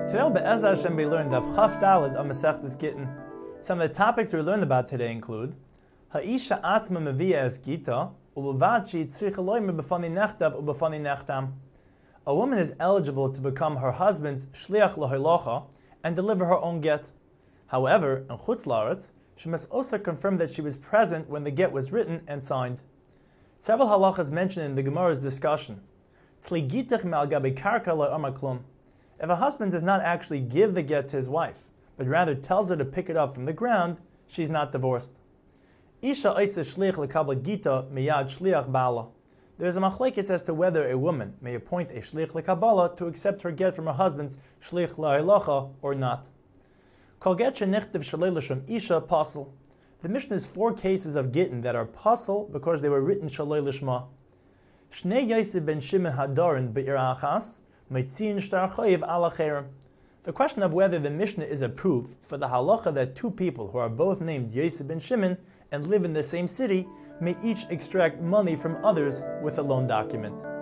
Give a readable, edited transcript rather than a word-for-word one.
Today, Be'ezah Hashem, we learned of Chaf Daled on Masechtas Gittin. Some of the topics we learned about today include Ha'isha atzma meviya es gita, u'bavad she tzricha loyme b'fani nechtav u'b'fani nechtam. A woman is eligible to become her husband's shliach l'hoilocha and deliver her own get. However, in Chutz La'aretz, she must also confirm that she was present when the get was written and signed. Several halachas mentioned in the Gemara's discussion. Tligitach me'al gabi karka lo'amar klum. If a husband does not actually give the get to his wife, but rather tells her to pick it up from the ground, she's not divorced. Isha oisa shliach lekabel gita miyad shliach bala. There is a machlekes as to whether a woman may appoint a shliach lekabala to accept her get from her husband's shliach la'ilacha or not. Kol get shenichtiv shalei l'shum isha pasul. The Mishnah has 4 cases of gittin that are pasul because they were written shalei l'shma. Shnei Yosef ben Shimon hadarin be'ir achas. The question of whether the Mishnah is a proof for the halacha that 2 people who are both named Yosef ben Shimon and live in the same city may each extract money from others with a loan document.